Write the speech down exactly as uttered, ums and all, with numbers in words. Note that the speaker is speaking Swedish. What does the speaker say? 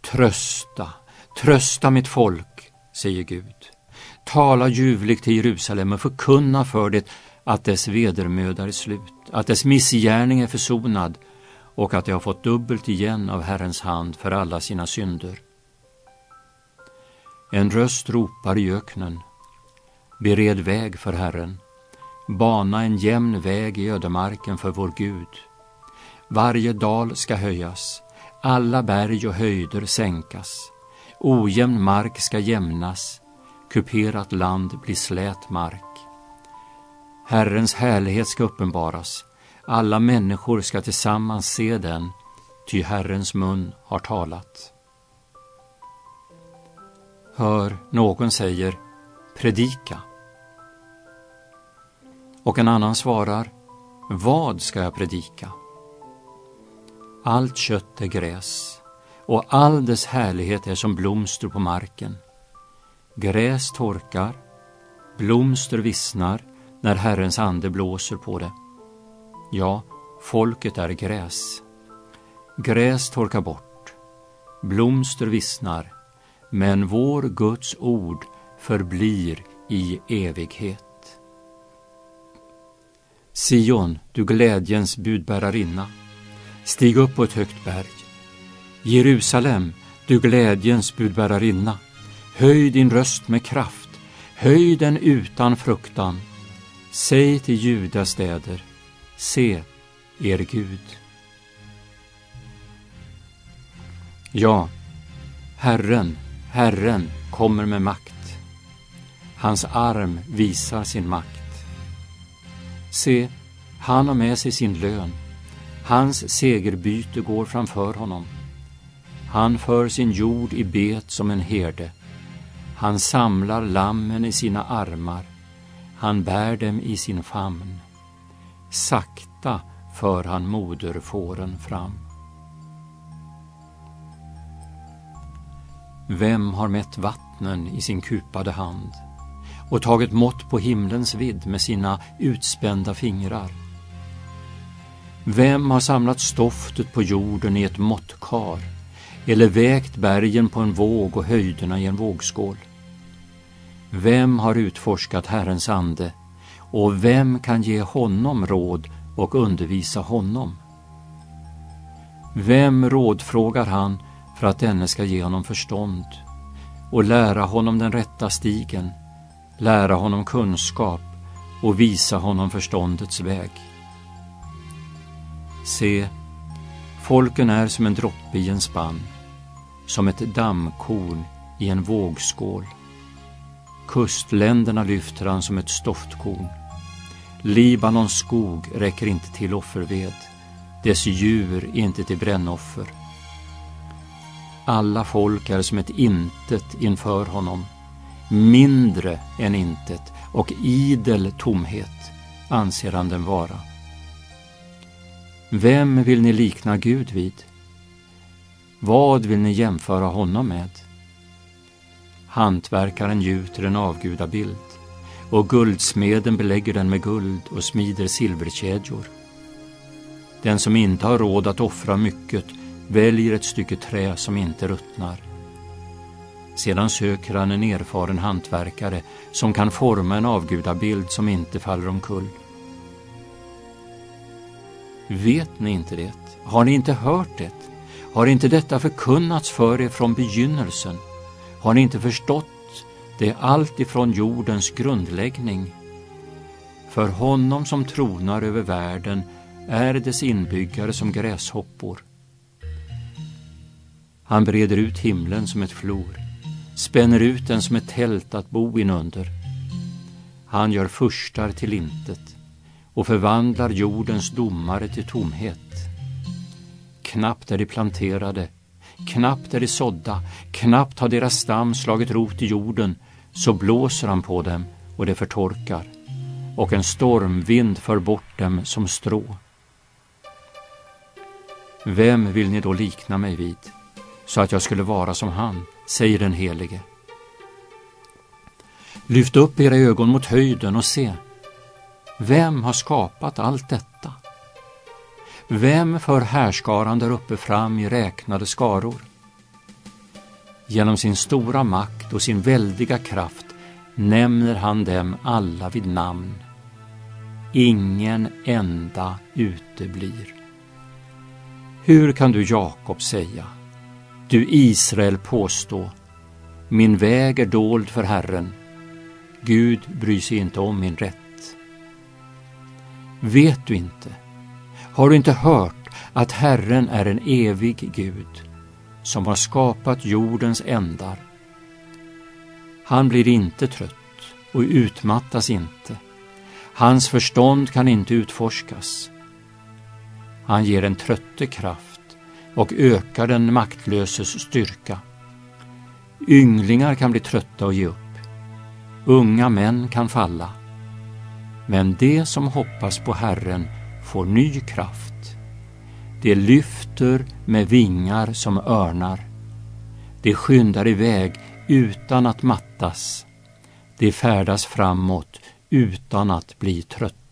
Trösta, trösta mitt folk, säger Gud. Tala ljuvligt till Jerusalem och förkunna för det att dess vedermöda är slut, att dess missgärning är försonad och att det har fått dubbelt igen av Herrens hand för alla sina synder. En röst ropar i öknen: bered väg för Herren, bana en jämn väg i ödemarken för vår Gud. Varje dal ska höjas, alla berg och höjder sänkas, ojämn mark ska jämnas, kuperat land blir slät mark. Herrens härlighet ska uppenbaras, alla människor ska tillsammans se den, ty Herrens mun har talat. Hör, någon säger: predika. Och en annan svarar: vad ska jag predika? Allt kött är gräs, och all dess härlighet är som blomster på marken. Gräs torkar, blomster vissnar när Herrens ande blåser på det. Ja, folket är gräs. Gräs torkar bort, blomster vissnar, men vår Guds ord förblir i evighet. Sion, du glädjens budbärarinna, stig upp på ett högt berg. Jerusalem, du glädjens budbärarinna, höj din röst med kraft, höj den utan fruktan. Säg till Judas städer: se er Gud. Ja, Herren, Herren kommer med makt. Hans arm visar sin makt. Se, han har med sig sin lön. Hans segerbyte går framför honom. Han för sin jord i bet som en herde. Han samlar lammen i sina armar. Han bär dem i sin famn. Sakta för han moderfåren fram. Vem har mätt vattnen i sin kupade hand och tagit mått på himlens vidd med sina utspända fingrar? Vem har samlat stoftet på jorden i ett måttkar eller vägt bergen på en våg och höjderna i en vågskål? Vem har utforskat Herrens ande, och vem kan ge honom råd och undervisa honom? Vem rådfrågar han för att denne ska ge honom förstånd och lära honom den rätta stigen, lära honom kunskap och visa honom förståndets väg? Se, folken är som en droppe i en spann, som ett dammkorn i en vågskål. Kustländerna lyfter han som ett stoftkorn. Libanons skog räcker inte till offerved, dess djur inte till brännoffer. Alla folk är som ett intet inför honom, mindre än intet, och idel tomhet anser han den vara. Vem vill ni likna Gud vid? Vad vill ni jämföra honom med? Hantverkaren gjuter en avgudabild, och guldsmeden belägger den med guld och smider silverkedjor. Den som inte har råd att offra mycket väljer ett stycke trä som inte ruttnar. Sedan söker han en erfaren hantverkare som kan forma en avgudabild som inte faller omkull. Vet ni inte det? Har ni inte hört det? Har inte detta förkunnats för er från begynnelsen? Har ni inte förstått det allt ifrån jordens grundläggning? För honom som tronar över världen är dess inbyggare som gräshoppor. Han breder ut himlen som ett flor, spänner ut den som ett tält att bo inunder. Han gör furstar till intet och förvandlar jordens domare till tomhet. Knappt är de planterade, knappt är de sådda, knappt har deras stam slagit rot i jorden, så blåser han på dem och det förtorkar, och en stormvind för bort dem som strå. Vem vill ni då likna mig vid, så att jag skulle vara som han, säger den helige. Lyft upp era ögon mot höjden och se. Vem har skapat allt detta? Vem för härskaran där uppe fram i räknade skaror? Genom sin stora makt och sin väldiga kraft nämner han dem alla vid namn. Ingen enda uteblir. Hur kan du, Jakob, säga, du Israel påstå, min väg är dold för Herren, Gud bryr sig inte om min rätt. Vet du inte, har du inte hört att Herren är en evig Gud som har skapat jordens ändar? Han blir inte trött och utmattas inte. Hans förstånd kan inte utforskas. Han ger en trötte kraft och ökar den maktlöses styrka. Ynglingar kan bli trötta och ge upp. Unga män kan falla. Men de som hoppas på Herren får ny kraft. De lyfter med vingar som örnar. De skyndar iväg utan att mattas. De färdas framåt utan att bli trötta.